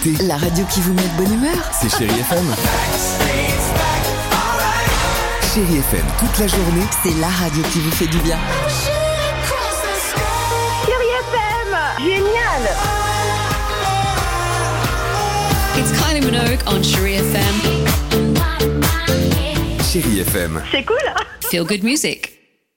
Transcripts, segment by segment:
écoutez la radio qui vous met de bonne humeur. C'est Chérie FM. Chérie FM, toute la journée. C'est la radio qui vous fait du bien. Chérie FM, génial. It's Kylie Minogue on Chérie FM. Chérie FM. C'est cool. Feel good music.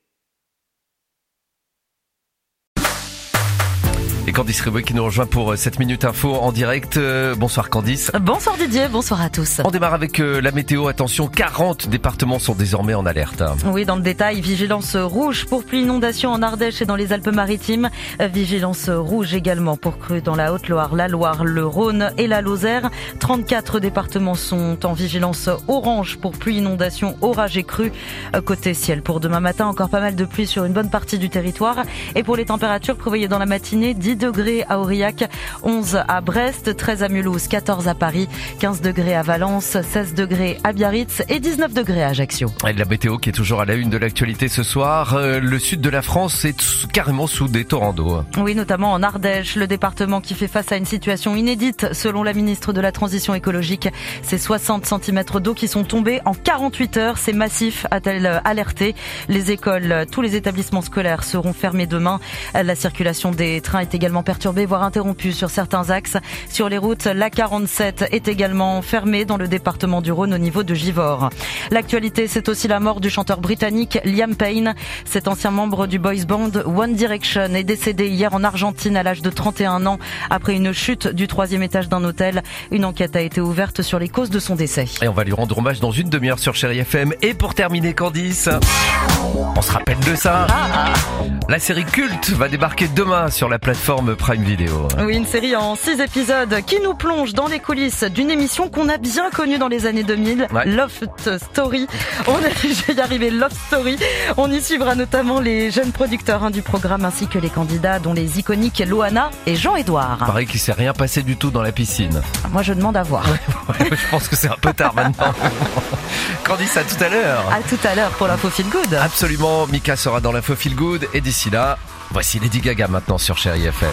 Et Candice Riboy qui nous rejoint pour 7 minutes info en direct. Bonsoir Candice. Bonsoir Didier, bonsoir à tous. On démarre avec la météo. Attention, 40 départements sont désormais en alerte. Oui, dans le détail, vigilance rouge pour pluie inondation en Ardèche et dans les Alpes-Maritimes. Vigilance rouge également pour crues dans la Haute-Loire, la Loire, le Rhône et la Lozère. 34 départements sont en vigilance orange pour pluie inondation, orage et crues. Côté ciel pour demain matin, encore pas mal de pluie sur une bonne partie du territoire. Et pour les températures, prévoyez dans la matinée 10 degrés à Aurillac, 11 à Brest, 13 à Mulhouse, 14 à Paris, 15 degrés à Valence, 16 degrés à Biarritz et 19 degrés à Ajaccio. Et la météo qui est toujours à la une de l'actualité ce soir. Le sud de la France est carrément sous des torrents d'eau. Oui, notamment en Ardèche, le département qui fait face à une situation inédite selon la ministre de la Transition écologique. C'est 60 cm d'eau qui sont tombés en 48 heures. C'est massif, a-t-elle alerté. Les écoles, tous les établissements scolaires seront fermés demain. La circulation des trains est également perturbée, voire interrompue sur certains axes. Sur les routes, la 47 est également fermée dans le département du Rhône au niveau de Givors. L'actualité, c'est aussi la mort du chanteur britannique Liam Payne. Cet ancien membre du boys band One Direction est décédé hier en Argentine à l'âge de 31 ans après une chute du 3e étage d'un hôtel. Une enquête a été ouverte sur les causes de son décès. Et on va lui rendre hommage dans une demi-heure sur Chérie FM. Et pour terminer, Candice, on se rappelle de ça. La série culte va débarquer demain sur la plateforme Prime Video. Oui, une série en 6 épisodes qui nous plonge dans les coulisses d'une émission qu'on a bien connue dans les années 2000, ouais. Love Story. Je vais y arriver, Love Story. On y suivra notamment les jeunes producteurs du programme ainsi que les candidats dont les iconiques Loana et Jean-Édouard. Pareil qu'il s'est rien passé du tout dans la piscine. Moi, je demande à voir. Ouais, je pense que c'est un peu tard maintenant. Candice, à tout à l'heure. À tout à l'heure pour l'info Feel Good. Absolument, Mika sera dans l'info Feel Good et d'ici là, voici Lady Gaga maintenant sur Chérie FM.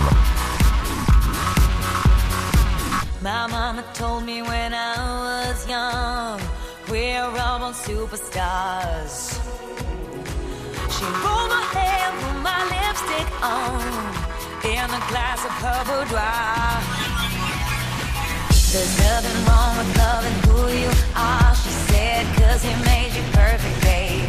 My mama told me when I was young, we're all born superstars. She rolled my hair, put my lipstick on, in a glass of her boudoir. There's nothing wrong with loving who you are, she said, 'cause he made you perfect, babe.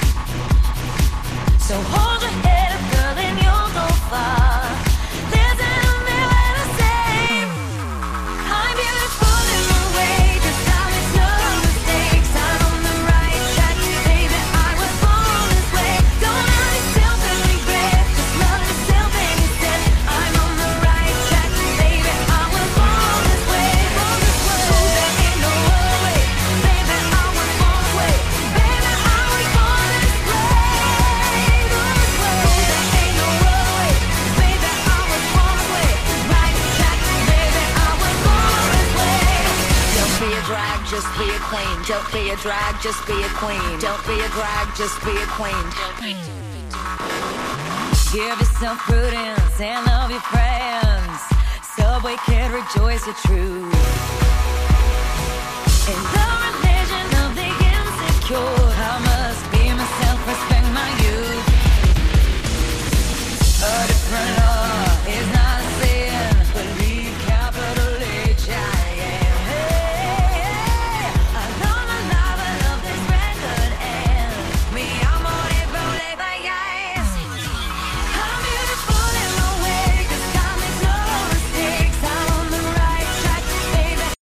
So hold your head up, girl, and you'll go far. Listen to me when I say I'm beautiful in my way, 'cause I make no mistakes. I'm on the right track, baby, I was born this way. Don't hurt yourself and regret, just love yourself instead. I'm on the right track, baby, I was born this way. Oh, there ain't no other way, baby, I was born this way. Baby, I was born this way. Just be a queen. Don't be a drag, just be a queen. Don't be a drag, just be a queen. Give yourself prudence and love your friends. Subway kid, rejoice your truth. In the religion of the insecure.